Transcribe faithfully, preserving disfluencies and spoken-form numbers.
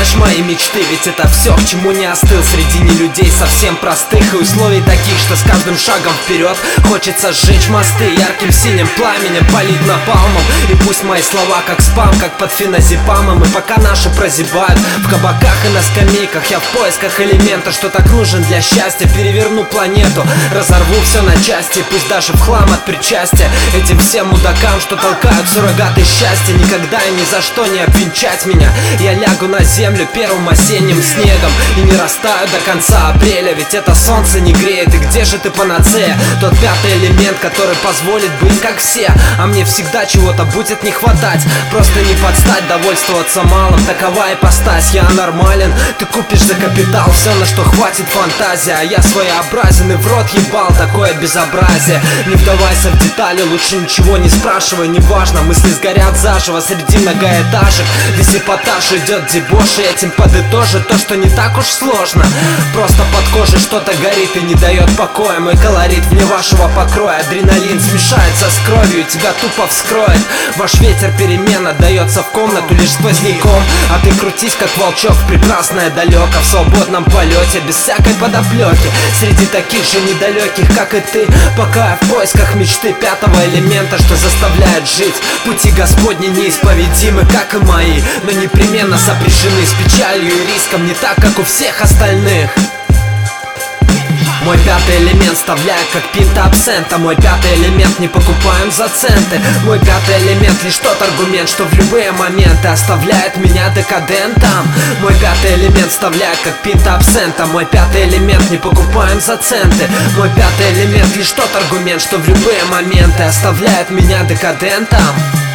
понимаешь мои мечты, ведь это все, к чему не остыл среди не людей совсем простых и условий таких, что с каждым шагом вперед хочется сжечь мосты ярким синим пламенем, палить напалмом. И пусть мои слова как спам, как под феназепамом. И пока наши прозябают в кабаках и на скамейках, я в поисках элемента, что так нужен для счастья. Переверну планету, разорву все на части, пусть даже в хлам от причастия этим всем мудакам, что толкают суррогаты счастья. Никогда и ни за что не обвенчать меня. Я лягу на землю первым осенним снегом и не растаю до конца апреля, ведь это солнце не греет. И где же ты, панацея? Тот пятый элемент, который позволит быть как все. А мне всегда чего-то будет не хватать, просто не подстать, довольствоваться малым. Такова ипостась, я нормален. Ты купишь за капитал все, на что хватит фантазия, а я своеобразен и в рот ебал такое безобразие. Не вдавайся в детали, лучше ничего не спрашивай. Неважно, мысли сгорят заживо среди многоэтажек. Весь эпатаж идет дебош, и этим подытожит то, что не так уж сложно. Просто под кожей что-то горит и не дает покоя. Мой колорит вне вашего покроя. Адреналин смешается с кровью, тебя тупо вскроет. Ваш ветер перемен отдается в комнату лишь сквозняком. А ты крутись как волчок, прекрасное далеко, в свободном полете, без всякой подоплеки. Среди таких же недалеких, как и ты, пока я в поисках мечты пятого элемента, что заставляет жить. Пути Господни неисповедимы, как и мои, но непременно сопряжены с печалью и риском, не так, как у всех остальных. Мой пятый элемент вставляю как пинта абсента. Мой пятый элемент не покупаем за центы. Мой пятый элемент лишь тот аргумент, что в любые моменты оставляет меня декадентом. Мой пятый элемент вставляю как пинта абсента. Мой пятый элемент не покупаем за центы. Мой пятый элемент лишь тот аргумент, что в любые моменты оставляет меня декадентом.